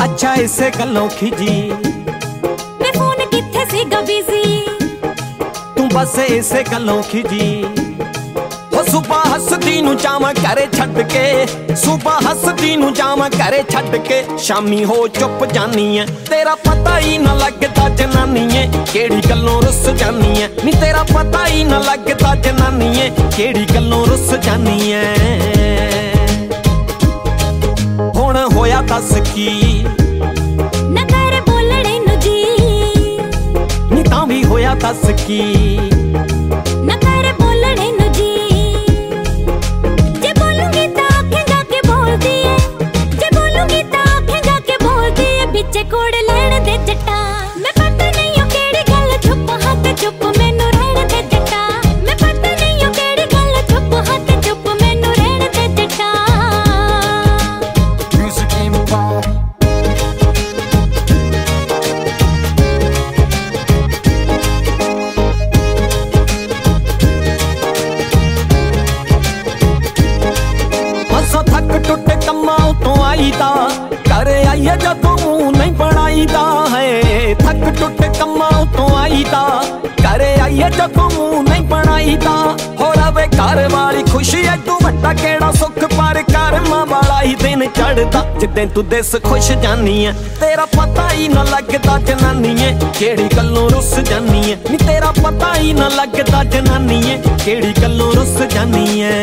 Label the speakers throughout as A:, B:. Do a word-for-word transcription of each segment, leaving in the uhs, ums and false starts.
A: अच्छा इसे गल्लों खिजी
B: मैं फोन किथे सीगा बिजी
A: तू बस इसे गल्लों खिजी हो सुबह हसदी नू जावां घरे छड्ड के सुबह हसदी नू जावां घरे छड्ड के शामी हो चुप जानी है तेरा पता ही ना लगदा जनानी है केड़ी गल्लों रुस जानी है नी तेरा पता ही ना लगदा जनानी है केड़ी गल्लों रुस जानी है हुण होया दस की
B: ना कर बोलणे नू जी
A: नी तां भी होया दस की
B: ना कर बोलणे नू जी जे बोलूंगी तां आंखें जाके बोलदी है जे बोलूंगी तां आंखें जाके बोलदी है बिचे कोड़ लैण दे जट्टा मैं पता नहीं ओ केड़ी गल छुप हथ चुप मैनू रहण दे जट्टा मैं पता नहीं ओ केड़ी गल छुप हथ चुप मैनू रहण दे जट्टा
C: Music Empire.
A: बस थक टुट कम्मा तो आईदा घर आइए जदों मूंह नहीं बनाईदा है थक टुट कम्मा तो आईदा घर आइए जदों मूंह नहीं बनाईदा हो रवे घर वाली खुशी एडू वड्डा केड़ा सुख पर कर्मां वाला ही दिन चढ़दा जिद्दें तू दिस खुश जानी है तेरा पता ही ना लगदा जनानी है केड़ी गल्लों रुस जानी है नी तेरा पता ही ना लगदा जनानी है केड़ी गल्लों रुस जानी है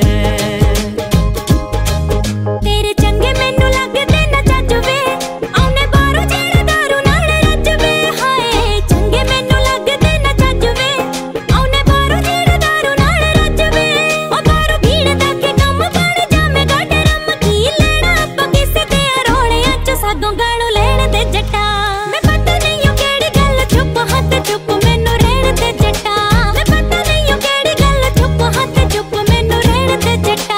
B: तेरे चंगे मैनू लगदे ना जज वे आउने बाहरों जेड़ा दारू नाल रज वे हाय चंगे मैनू लगदे ना जज वे आउने बाहरों जेड़ा दारू नाल रज वे ओ दारू भीड़ दा के कम बण जावे गड रम की लेना आपां किसे दे रोलियां च सागों गालों लेण दे जट्टा मैं पता नहीं ओ केड़ी गल छुप हथ चुप मैनू रहण दे जट्टा मैं पता नहीं ओ केड़ी गल छुप हथ चुप मैनू रहण दे जट्टा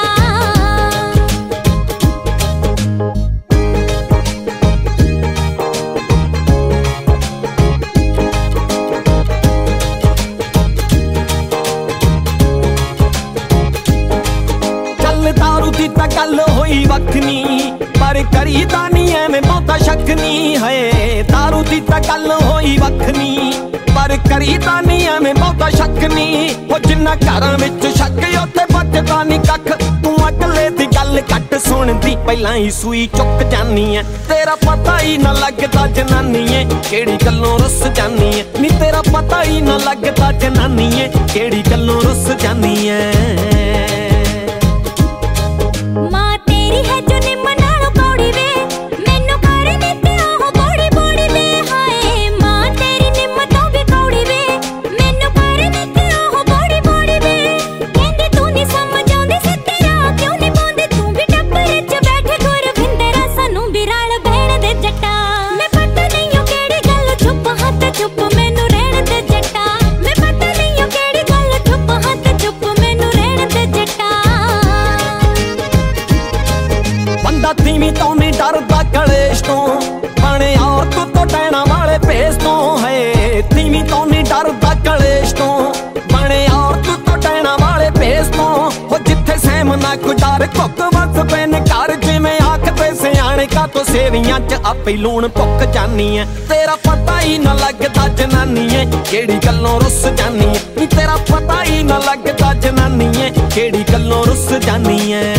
A: चल दारू दी तां गल होई वखनी पर करीदा नी एवें बहुता शक नी है दारू दी तां गल होई वखनी पर करीदा नी एवें बहुता शक नी हो जिन्ना घरां विच शक उत्थे बचदा नी कख तू अगले दी गल घट सुणदी पहिलां ही सूई चुक जानी है तेरा पता ही ना लगदा जनानी है केड़ी गल्लों रुस जानी है नी तेरा पता ही ना लगदा जनानी है केड़ी गल्लों रुस जानी है
B: मां तेरी है जो निम नालों कौड़ी वे मैनू कर नीते ओह बड़ी बड़ी वे हाय मां तेरी निम तो भी कौड़ी वे मैनू कर नीते ओह बड़ी बड़ी वे कहंदी तू नहीं समझ आउंदी सी तेरा क्यों नहीं पाउंदी तू भी टप्परे च बैठे गुर विंदरा सानू भी रल बहण दे जट्टा मैं पता नहीं ओ केड़ी गल छुप हथ चुप मैनू रहण दे जट्टा मैं पता नहीं ओ केड़ी गल छुप हथ चुप मैनू रहण दे जट्टा
A: बंदा तीवी तो नहीं डरदा कलेश तो बने औरत तो टैना वाले भेस तो है तीवी तो नहीं डरदा कलेश तो बने औरत तो टैना वाले भेस तो हो जिथे सहम ना कोई डर कुक वस पैन कर जिवें आखदे सियाणे का तो सेवियां च आपे लूण भुक जानी है तेरा पता ही ना लगदा जनानी है केड़ी गल्लों रुस जानी है नी तेरा पता ही ना लगदा जनानी है केड़ी गल्लों रुस जानी है